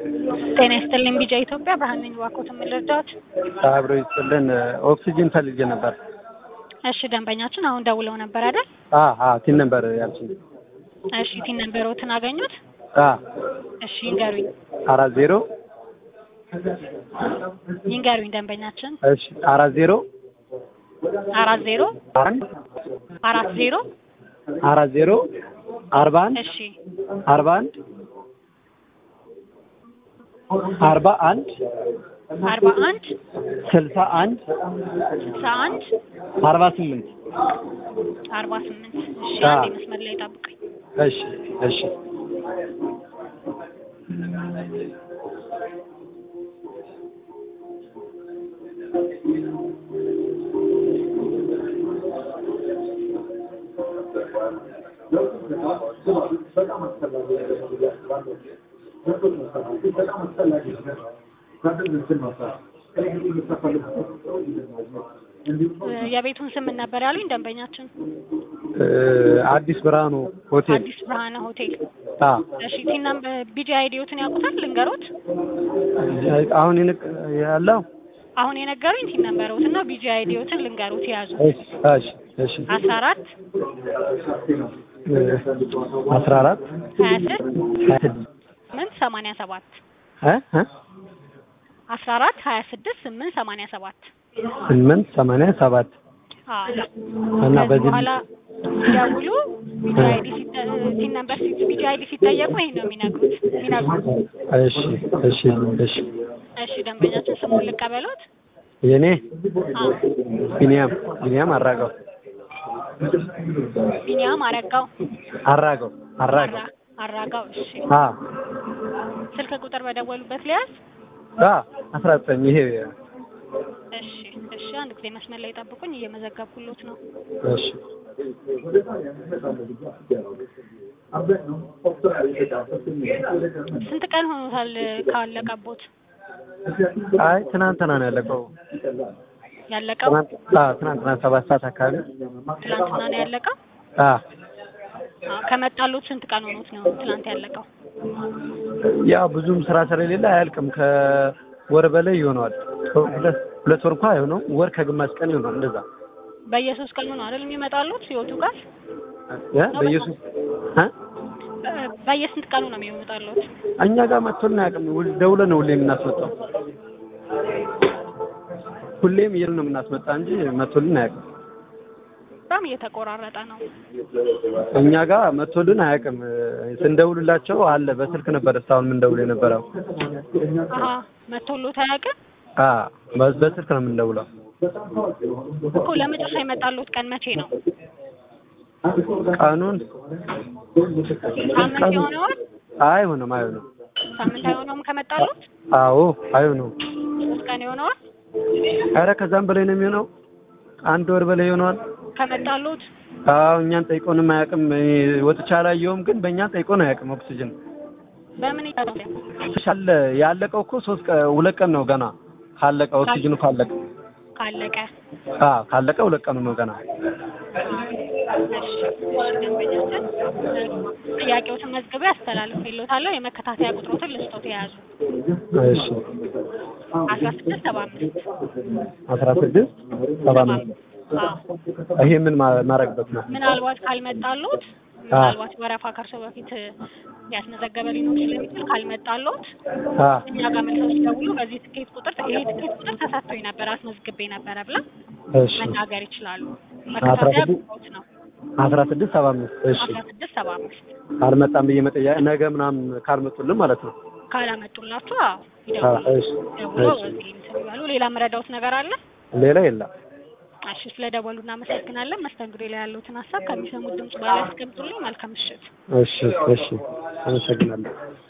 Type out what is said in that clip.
ጤና ይስጥልኝ ቢጃ ኢትዮጵያ ብርሃን ነኝ። እባክዎትን ምን ልርዳዎት? አብሮ ይስጥልን። ኦክሲጅን ፈልጌ ነበር። እሺ ደንበኛችን አሁን ደውለው ነበር አይደል? ቲን ነበር ያልሽኝ። እሺ ቲን ነበሮትን አገኙት? እሺ ይንገሩኝ። 40 ይንገሩኝ ደንበኛችን። እሺ 40 40 40 40 41 እሺ 41 41 41 61 61 48 48 እሺ አንዴ መስመር ላይ ጠብቀኝ። እሺ እሺ የቤቱን ስም ምን ነበር ያሉኝ ደንበኛችን? አዲስ ብርሃኑ ሆቴል። አዲስ ብርሃኑ ሆቴል። እሺ ቲና ቢጂ አይዲዮትን ያውቁታል? ልንገሮት? አሁን ያለው አሁን የነገሩኝ ቲን ነበሩት እና ቢጂ አይዲዮትን ልንገሩት ያዙ። እሺ እሺ 14 14 26 87 14 26 887 887 እና በዚህ በኋላ ሲደውሉ ቲን ነምበር ቢጂ አይዲ ሲጠየቁ ይሄን ነው የሚነግሩት። እሺ ደንበኛችን ስሙን ልቀበሎት? የኔ ቢኒያም አራጋው። ቢኒያም አራጋው። እሺ ስልክ ቁጥር በደወሉበት ሊያዝ 19 ይሄ። እሺ አንድ ጊዜ መስመር ላይ ጠብቁኝ፣ እየመዘገብኩሎት ነው። እሺ ስንት ቀን ሆኖታል ካለቀቦት? አይ ትናንትና ነው ያለቀው። ትናንትና 7 ሰዓት አካባቢ ትናንትና ነው ያለቀው። ከመጣሉት ስንት ቀን ሆኖት ነው ትናንት ያለቀው? ያው ብዙም ስራ ስለሌለ አያልቅም። ከወር በላይ ይሆነዋል። ሁለት ወር እንኳን አይሆነውም። ወር ከግማሽ ቀን ይሆናል እንደዛ። በየሶስት ቀኑ ነው አይደል የሚመጣሉት ሲወጡ ጋር? በየስንት ቀኑ ነው የሚመጣሉት? እኛ ጋር መጥቶልን አያውቅም። ደውለን ነው ሁሌ የምናስመጣው። ሁሌም ይሄን ነው የምናስመጣ እንጂ መጥቶልን አያውቅም። በጣም እየተቆራረጠ ነው። እኛ ጋር መጥቶልን አያውቅም። ስንደውልላቸው አለ በስልክ ነበር እስካሁን ምን ደውል የነበረው። መጥቶሎት አያውቅም? በስልክ ነው የምንደውለው እኮ። ለመጨረሻ የመጣሉት ቀን መቼ ነው? ቀኑን ሳምንት ይሆነዋል? አይሆንም። ሳምንት አይሆነውም ከመጣሉት? አዎ አይሆንም። 3 ቀን ይሆነዋል? ኧረ ከዛም በላይ ነው የሚሆነው። 1 ወር በላይ ይሆነዋል ከመጣሉት። እኛን ጠይቆንም አያውቅም። ወጥቻ አላየሁም፣ ግን በእኛ ጠይቆን አያውቅም። ኦክሲጅን በምን ይታወቃል? ያለቀው እኮ 2 ቀን ነው ገና ካለቀ። ኦክሲጅኑ ካለቀ 2 ቀን ነው ገና። ደንበኛችን ጥያቄዎትን መዝግበው ያስተላልፍልዎታል። የመከታተያ ቁጥሮትን ልስጦት የያዙ። እሺ 1675 ይሄ ምን ማረግበት ነው? ምናልባት ካልመጣሉት ምናልባት ወረፋ ከርሶ በፊት ያስመዘገበ ሊኖር ስለሚችል ካልመጣሉት እኛ ጋር መልሰው ሲደውሉ በዚህ ትኬት ቁጥር ተሰጥቶኝ ነበር አስመዝግቤ ነበረ ብለው መናገር ይችላሉ። መከታተያ ቁጥሮት ነው 1675 1675 ካልመጣም ብዬ መጠያ ነገ ምናምን ካልመጡልን ማለት ነው። ካላመጡላችሁ ይደውሉ። ሌላ መረዳውት ነገር አለ? ሌላ የለም። እሺ ስለደወሉ እናመሰግናለን። መስተንግዶ ላይ ያሉትን ሀሳብ ከሚሰሙት ድምጽ በላይ አስቀምጡልኝ። መልካም ምሽት። እሺ አመሰግናለሁ።